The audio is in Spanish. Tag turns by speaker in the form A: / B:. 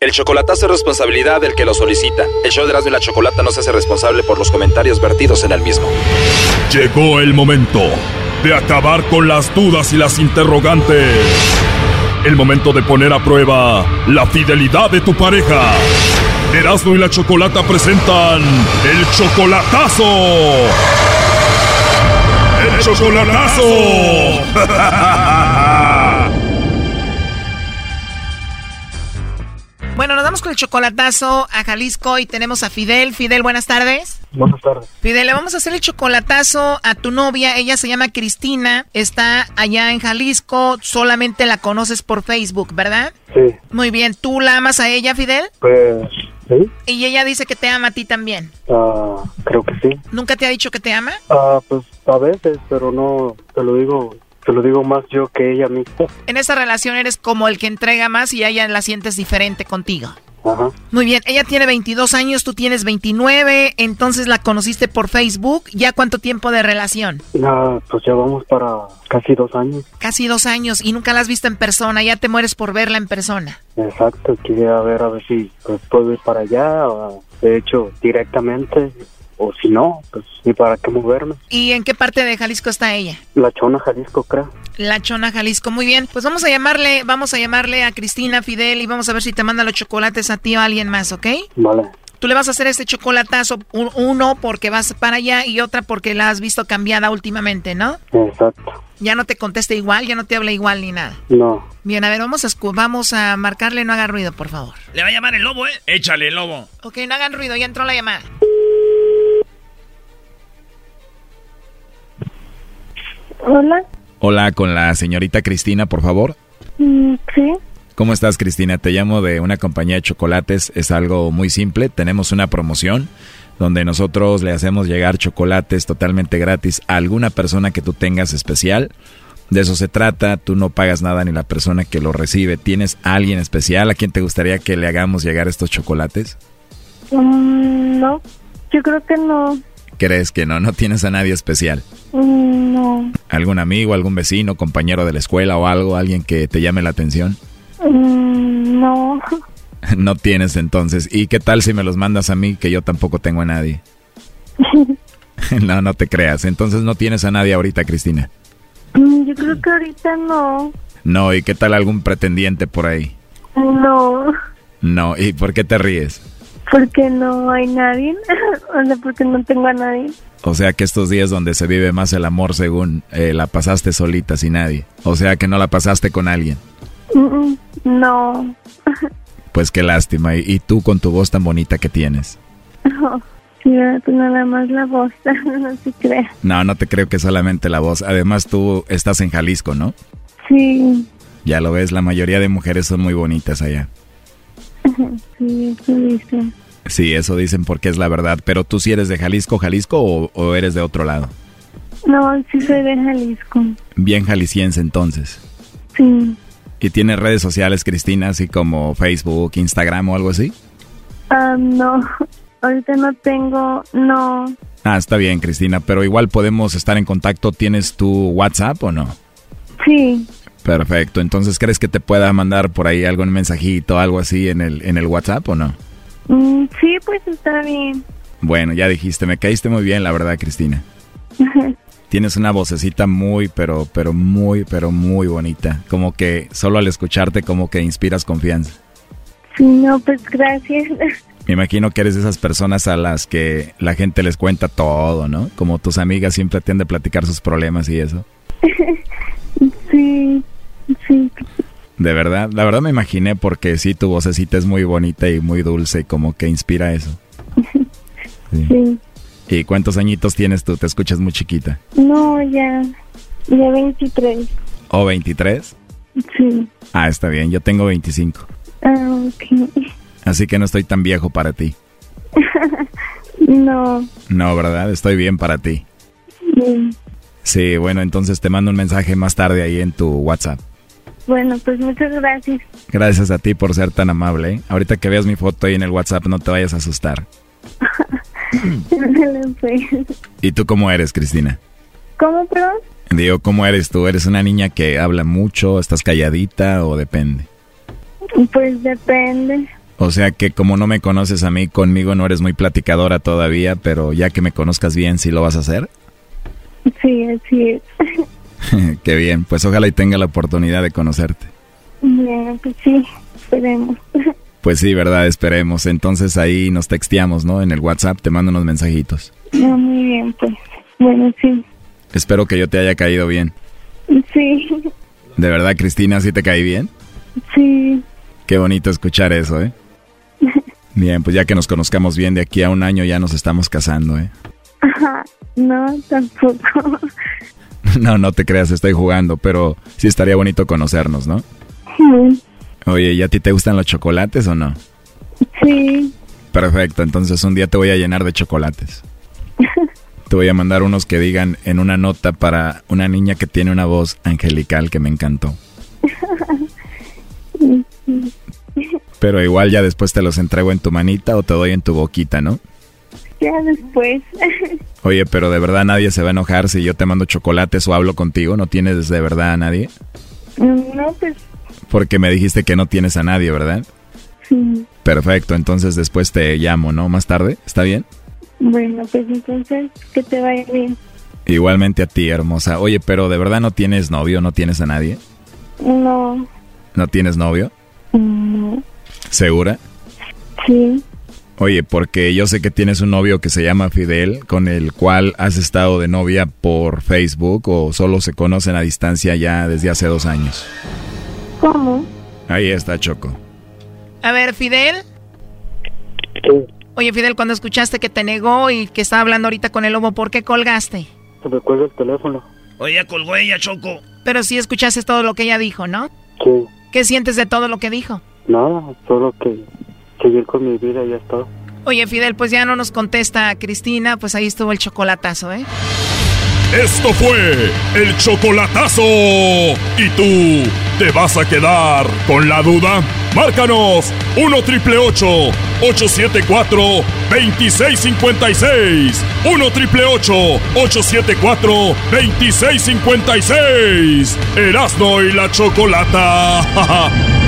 A: El chocolatazo es responsabilidad del que lo solicita. El show de Erasmo y la Chocolata no se hace responsable por los comentarios vertidos en el mismo.
B: Llegó el momento de acabar con las dudas y las interrogantes. El momento de poner a prueba la fidelidad de tu pareja. Erasmo y la Chocolata presentan el chocolatazo. ¡El chocolatazo!
C: Bueno, nos vamos con el chocolatazo a Jalisco y tenemos a Fidel. Fidel, buenas tardes.
D: Buenas tardes.
C: Fidel, le vamos a hacer el chocolatazo a tu novia. Ella se llama Cristina, está allá en Jalisco. Solamente la conoces por Facebook, ¿verdad?
D: Sí.
C: Muy bien. ¿Tú la amas a ella, Fidel?
D: Pues, sí.
C: Y ella dice que te ama a ti también.
D: Creo que sí.
C: ¿Nunca te ha dicho que te ama?
D: Pues a veces, pero no, te lo digo más yo que ella misma.
C: En esa relación eres como el que entrega más y a ella la sientes diferente contigo.
D: Ajá.
C: Muy bien, ella tiene 22 años, tú tienes 29, entonces la conociste por Facebook. ¿Ya cuánto tiempo de relación?
D: Pues ya vamos para casi 2 años.
C: Casi 2 años y nunca la has visto en persona, ya te mueres por verla en persona.
D: Exacto, quería ver a ver si pues, puedo ir para allá, o, de hecho, directamente, o si no, pues ni para qué moverme.
C: ¿Y en qué parte de Jalisco está ella?
D: La Chona, Jalisco, creo.
C: La Chona, Jalisco, muy bien. Pues vamos a llamarle a Cristina, Fidel, y vamos a ver si te manda los chocolates a ti o a alguien más, ¿ok?
D: Vale.
C: Tú le vas a hacer este chocolatazo, uno porque vas para allá y otra porque la has visto cambiada últimamente, ¿no?
D: Exacto.
C: Ya no te contesta igual, ya no te habla igual ni nada.
D: No.
C: Bien, a ver, vamos a marcarle, no haga ruido, por favor.
E: Le va a llamar el lobo, ¿eh? Échale, el lobo.
C: Ok, no hagan ruido, ya entró la llamada.
F: Hola.
G: Hola, con la señorita Cristina, por favor.
F: Sí.
G: ¿Cómo estás, Cristina? Te llamo de una compañía de chocolates. Es algo muy simple. Tenemos una promoción donde nosotros le hacemos llegar chocolates totalmente gratis a alguna persona que tú tengas especial. De eso se trata. Tú no pagas nada ni la persona que lo recibe. ¿Tienes a alguien especial a quien te gustaría que le hagamos llegar estos chocolates?
F: No, yo creo que no.
G: ¿Crees que no? ¿No tienes a nadie especial?
F: No.
G: ¿Algún amigo, algún vecino, compañero de la escuela o algo? ¿Alguien que te llame la atención?
F: No.
G: No tienes entonces. ¿Y qué tal si me los mandas a mí, que yo tampoco tengo a nadie? No te creas. Entonces no tienes a nadie ahorita, Cristina.
F: Yo creo que ahorita no.
G: No, ¿y qué tal algún pretendiente por ahí?
F: No.
G: No, ¿y por qué te ríes?
F: Porque no hay nadie. O sea, porque no tengo a nadie.
G: O sea que estos días donde se vive más el amor, según la pasaste solita, sin nadie. O sea que no la pasaste con alguien.
F: No.
G: Pues qué lástima. ¿Y tú con tu voz tan bonita que tienes?
F: Sí, pues nada más la voz, no se crea.
G: No te creo que solamente la voz. Además tú estás en Jalisco, ¿no?
F: Sí.
G: Ya lo ves, la mayoría de mujeres son muy bonitas allá.
F: Sí, eso dicen.
G: Sí, eso dicen porque es la verdad. Pero tú sí eres de Jalisco o eres de otro lado.
F: No, sí soy de Jalisco.
G: Bien jalisciense entonces.
F: Sí.
G: ¿Y tienes redes sociales, Cristina, así como Facebook, Instagram o algo así?
F: No, ahorita no tengo, no.
G: Está bien, Cristina, pero igual podemos estar en contacto. ¿Tienes tu WhatsApp o no?
F: Sí.
G: Perfecto, entonces ¿crees que te pueda mandar por ahí algún mensajito, algo así en el WhatsApp o no?
F: Sí, pues está bien.
G: Bueno, ya dijiste, me caíste muy bien, la verdad, Cristina. Tienes una vocecita muy, pero muy bonita. Como que solo al escucharte como que inspiras confianza.
F: Sí, no, pues gracias.
G: Me imagino que eres de esas personas a las que la gente les cuenta todo, ¿no? Como tus amigas siempre te han de platicar sus problemas y eso.
F: Sí.
G: De verdad, la verdad me imaginé porque sí, tu vocecita es muy bonita y muy dulce y como que inspira eso.
F: Sí.
G: ¿Y cuántos añitos tienes tú? Te escuchas muy chiquita.
F: No, ya 23.
G: ¿O 23?
F: Sí.
G: Está bien, yo tengo 25.
F: Ok.
G: Así que no estoy tan viejo para ti.
F: No.
G: No, ¿verdad? Estoy bien para ti.
F: Sí.
G: Sí, bueno, entonces te mando un mensaje más tarde ahí en tu WhatsApp.
F: Bueno, pues muchas gracias.
G: Gracias a ti por ser tan amable, ¿eh? Ahorita que veas mi foto ahí en el WhatsApp no te vayas a asustar. ¿Y tú cómo eres, Cristina?
F: ¿Cómo, perdón?
G: Digo, ¿cómo eres tú? ¿Eres una niña que habla mucho? ¿Estás calladita o depende?
F: Pues depende.
G: O sea que como no me conoces a mí, conmigo no eres muy platicadora todavía, pero ya que me conozcas bien, ¿sí lo vas a hacer?
F: Sí, así es.
G: Qué bien, pues ojalá y tenga la oportunidad de conocerte.
F: Bueno, pues sí, esperemos.
G: Pues sí, verdad, esperemos. Entonces ahí nos texteamos, ¿no? En el WhatsApp te mando unos mensajitos.
F: No, muy bien, pues. Bueno, sí.
G: Espero que yo te haya caído bien.
F: Sí.
G: ¿De verdad, Cristina, sí te caí bien?
F: Sí.
G: Qué bonito escuchar eso, ¿eh? Bien, pues ya que nos conozcamos bien, de aquí a un año ya nos estamos casando, ¿eh?
F: Ajá, no, tampoco.
G: No te creas, estoy jugando, pero sí estaría bonito conocernos, ¿no?
F: Sí.
G: Oye, ¿y a ti te gustan los chocolates o no?
F: Sí.
G: Perfecto, entonces un día te voy a llenar de chocolates. Te voy a mandar unos que digan en una nota para una niña que tiene una voz angelical que me encantó. Pero igual ya después te los entrego en tu manita o te doy en tu boquita, ¿no?
F: Ya después.
G: Oye, pero de verdad nadie se va a enojar si yo te mando chocolates o hablo contigo. ¿No tienes de verdad a nadie?
F: No, pues.
G: Porque me dijiste que no tienes a nadie, ¿verdad?
F: Sí.
G: Perfecto, entonces después te llamo, ¿no? Más tarde, ¿está bien?
F: Bueno, pues entonces que te vaya bien.
G: Igualmente a ti, hermosa. Oye, pero ¿de verdad no tienes novio? ¿No tienes a nadie?
F: No.
G: ¿No tienes novio?
F: No.
G: ¿Segura?
F: Sí.
G: Oye, porque yo sé que tienes un novio que se llama Fidel, con el cual has estado de novia por Facebook o solo se conocen a distancia ya desde hace 2 años.
F: ¿Cómo?
G: Ahí está, Choco.
C: A ver, Fidel.
D: Sí.
C: Oye, Fidel, cuando escuchaste que te negó y que estaba hablando ahorita con el lobo, ¿por qué colgaste?
D: Se me cuelga el teléfono.
E: Oye, ya colgó ella, Choco.
C: Pero sí escuchaste todo lo que ella dijo, ¿no?
D: Sí.
C: ¿Qué sientes de todo lo que dijo?
D: Nada, solo que seguir con mi vida y ya está.
C: Oye, Fidel, pues ya no nos contesta Cristina, pues ahí estuvo el chocolatazo, ¿eh?
B: Esto fue el chocolatazo. ¿Y tú te vas a quedar con la duda? Márcanos 1-888-874-2656. 1-888-874-2656. Erasmo y la Chocolata.